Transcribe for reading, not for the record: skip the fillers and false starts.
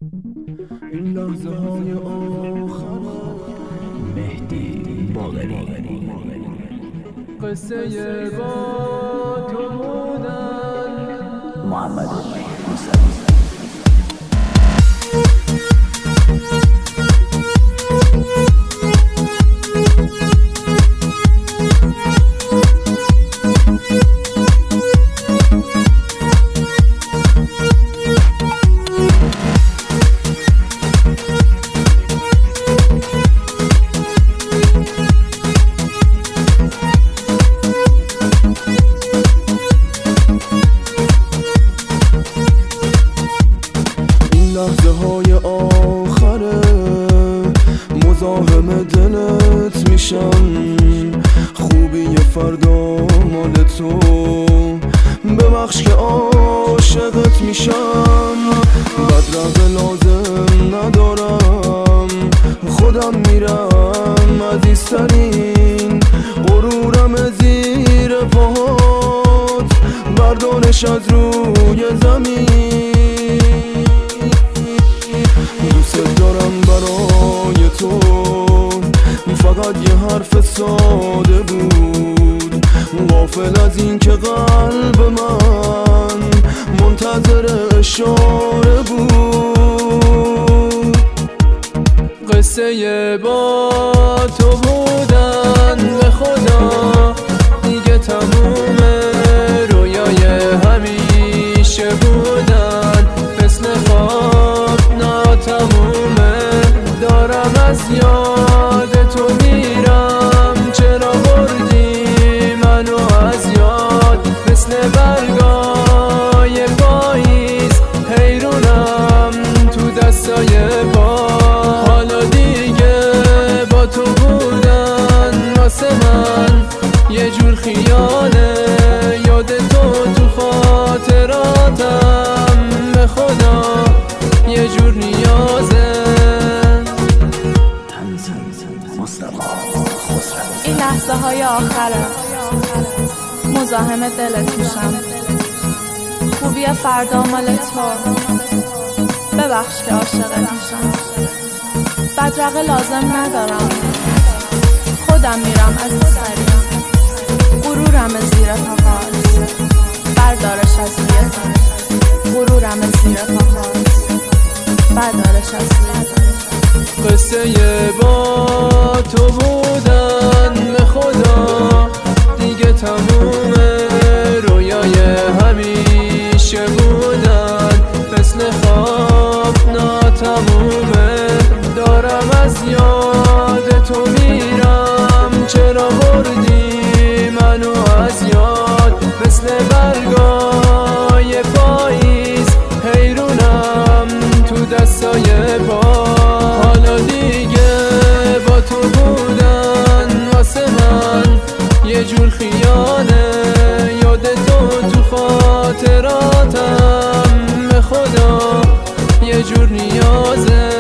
این لحظه های آخر مهدی باقری قصه با تو بودن محمد موسوی. لحظه های آخره مزاحم دلت میشم، خوبی فردا مال تو، ببخش که عاشقت میشم. بدرقه لازم ندارم، خودم میرم عزیزترین، غرورم زیر پاهات، بردارش از روی زمین. دوست دارم برای تو، فقط یه حرف ساده بود، غافل از این که قلب من منتظر اشاره بود. قصه با تو بودن به خدا دیگه تمومه، رویای همیشه بودن مثل خواب ناتمومه. دارم از یاد تو میرم، چرا بردی منو از یاد؟ مثل برگای پاییز حیرونم تو دستای پا. حالا دیگه با تو بودن واسه من یه جور خیاله، یاد تو خاطراتم به خدا یه جور نیازه. این لحظه های آخره مزاحم دلت میشم، خوبی فردا مال تو، ببخش که عاشقت میشم. بدرقه لازم ندارم، خودم میرم از سریم، غرورم زیر پاهات، بردارش از روی زمین. غرورم زیر پاهات، بردارش از روی زمین. قصه با تو بودن به خدا دیگه تمومه، رویای همیشه بودن مثل خواب ناتمومه. دارم از یاد تو میرم، چرا بردی منو از یاد؟ مثل برگای پاییز حیرونم تو دستای پا. حالا دیگه با تو بودن واسه من یه جور خیاله، یاد تو خاطراتم به خدا یه جور نیازه.